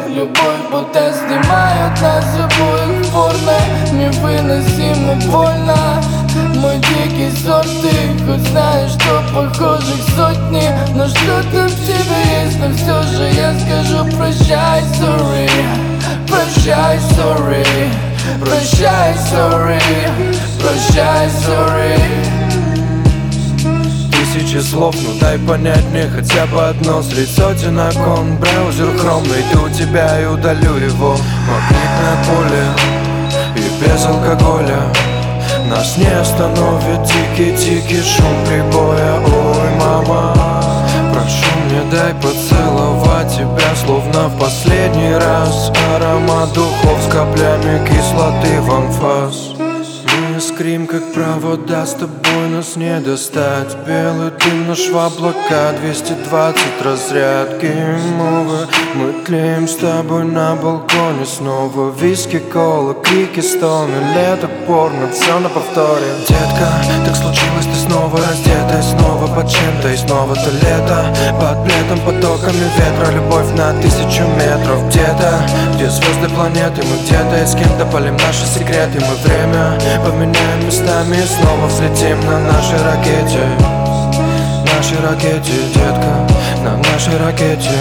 любовь будто снимает нас обоих в порно. Невыносимо больно, мой дикий сорт. Ты хоть знаешь, что похожих сотни, но что-то в тебе есть. Но все же я скажу прощай, sorry. Прощай, sorry. Прощай, sorry. Прощай, sorry. Тысячи слов, ну дай понять мне хотя бы одно. Средь сотен окон, браузер Chrome. Найду тебя и удалю его. Магнитное поле и без алкоголя нас не остановит тики-тики шум прибоя. Ой, мама, прошу, мне дай поцеловать тебя, словно в последний раз. Аромат духов с каплями кислоты в анфас. Мы искрим, как провода, с тобой нас не достать. Белый дым, наш в облака, 220 разрядки мовы. Мы тлеем с тобой на балконе снова. Виски, кола, крики, стоны, лето, порно, все на повторе. Детка, так случилось, ты снова раздета, и снова под чем-то, и снова то лето. Под пледом, потоками ветра, любовь на 1000 метров. Где-то, где звезды, планеты, мы где-то и с кем-то палим наши секреты. Мы время поменяем местами и снова взлетим на нашей ракете. Нашей ракете, детка, на нашей ракете.